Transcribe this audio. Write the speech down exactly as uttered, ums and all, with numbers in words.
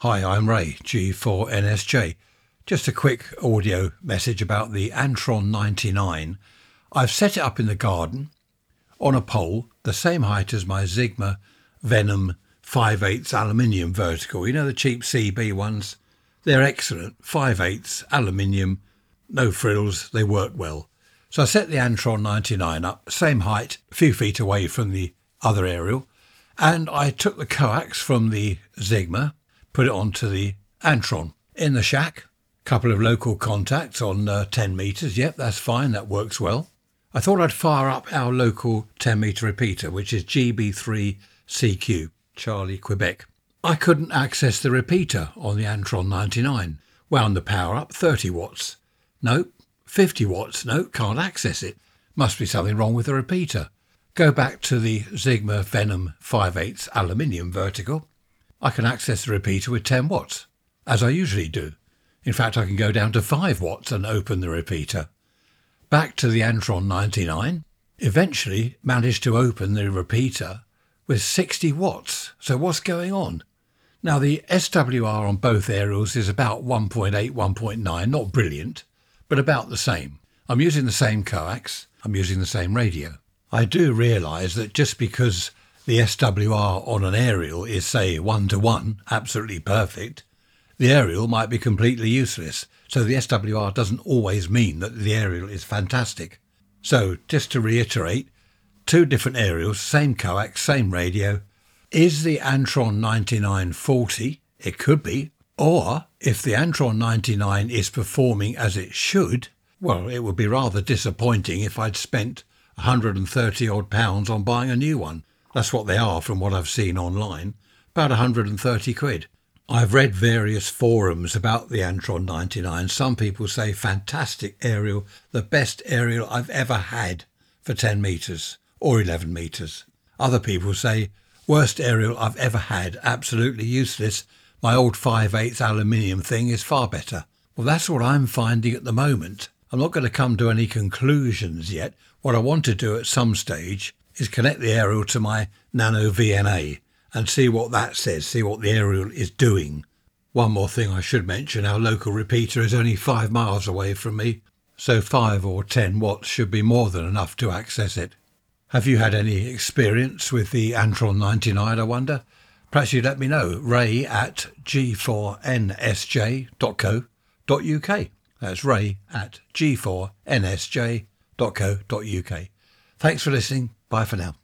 Hi, I'm Ray, G four N S J. Just a quick audio message about the Antron ninety-nine. I've set it up in the garden on a pole, the same height as my Sigma Venom five eighths aluminium vertical. You know the cheap C B ones? They're excellent. five eighths aluminium, no frills, they work well. So I set the Antron ninety-nine up, same height, a few feet away from the other aerial, and I took the coax from the Sigma, put it onto the Antron. In the shack, a couple of local contacts on uh, ten metres. Yep, that's fine, that works well. I thought I'd fire up our local ten metre repeater, which is G B three C Q, Charlie, Quebec. I couldn't access the repeater on the Antron ninety-nine. Wound the power up, thirty watts. Nope. fifty watts. Nope, can't access it. Must be something wrong with the repeater. Go back to the Sigma Venom five eighths aluminium vertical. I can access the repeater with ten watts, as I usually do. In fact, I can go down to five watts and open the repeater. Back to the Antron ninety-nine. Eventually managed to open the repeater with sixty watts. So what's going on? Now, the S W R on both aerials is about one point eight, one point nine, not brilliant, but about the same. I'm using the same coax, I'm using the same radio. I do realise that just because the S W R on an aerial is, say, one to one, absolutely perfect, the aerial might be completely useless. So the S W R doesn't always mean that the aerial is fantastic. So, just to reiterate, two different aerials, same coax, same radio. Is the Antron ninety-nine faulty? It could be. Or, if the Antron ninety-nine is performing as it should, well, it would be rather disappointing if I'd spent one hundred thirty odd pounds on buying a new one. That's what they are from what I've seen online, about one hundred thirty quid. I've read various forums about the Antron ninety-nine. Some people say fantastic aerial, the best aerial I've ever had for ten metres or eleven metres. Other people say worst aerial I've ever had, absolutely useless. My old five eighths aluminium thing is far better. Well, that's what I'm finding at the moment. I'm not going to come to any conclusions yet. What I want to do at some stage is connect the aerial to my Nano V N A and see what that says, see what the aerial is doing. One more thing I should mention, our local repeater is only five miles away from me, so five or ten watts should be more than enough to access it. Have you had any experience with the Antron ninety-nine, I wonder? Perhaps you'd let me know. Ray at G four N S J dot co dot U K. That's Ray at G four N S J dot co dot U K. Thanks for listening. Bye for now.